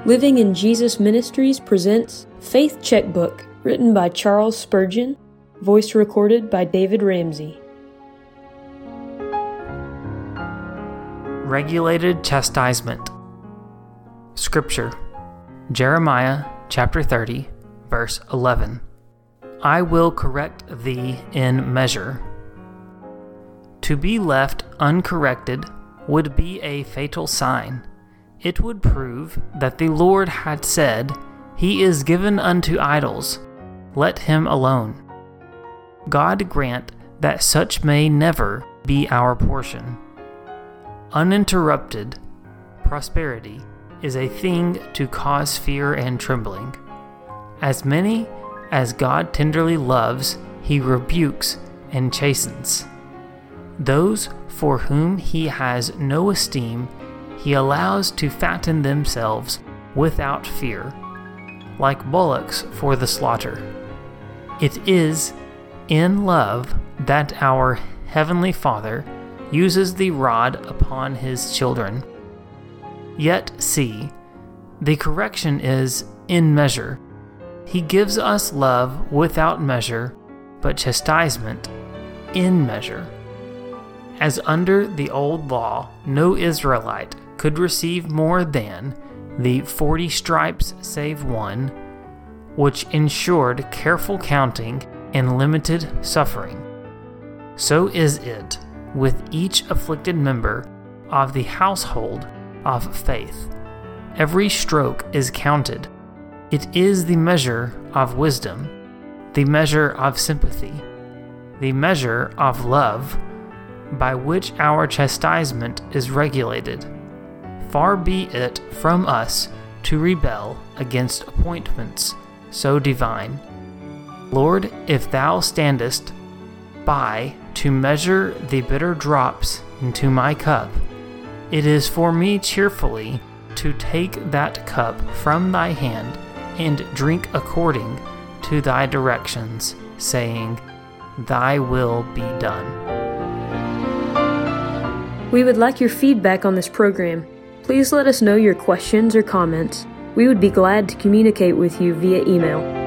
Living in Jesus Ministries presents Faith Checkbook, written by Charles Spurgeon, voice recorded by David Ramsey. Regulated chastisement. Scripture, Jeremiah chapter 30, verse 11. I will correct thee in measure. To be left uncorrected would be a fatal sign. It would prove that the Lord had said, He is given unto idols, let him alone. God grant that such may never be our portion. Uninterrupted prosperity is a thing to cause fear and trembling. As many as God tenderly loves, He rebukes and chastens. Those for whom He has no esteem, He allows to fatten themselves without fear, like bullocks for the slaughter. It is in love that our Heavenly Father uses the rod upon His children. Yet see, the correction is in measure. He gives us love without measure, but chastisement in measure. As under the old law, no Israelite could receive more than the 40 stripes save one, which ensured careful counting and limited suffering. So is it with each afflicted member of the household of faith. Every stroke is counted. It is the measure of wisdom, the measure of sympathy, the measure of love, by which our chastisement is regulated. Far be it from us to rebel against appointments so divine. Lord, if Thou standest by to measure the bitter drops into my cup, it is for me cheerfully to take that cup from Thy hand and drink according to Thy directions, saying, Thy will be done. We would like your feedback on this program. Please let us know your questions or comments. We would be glad to communicate with you via email.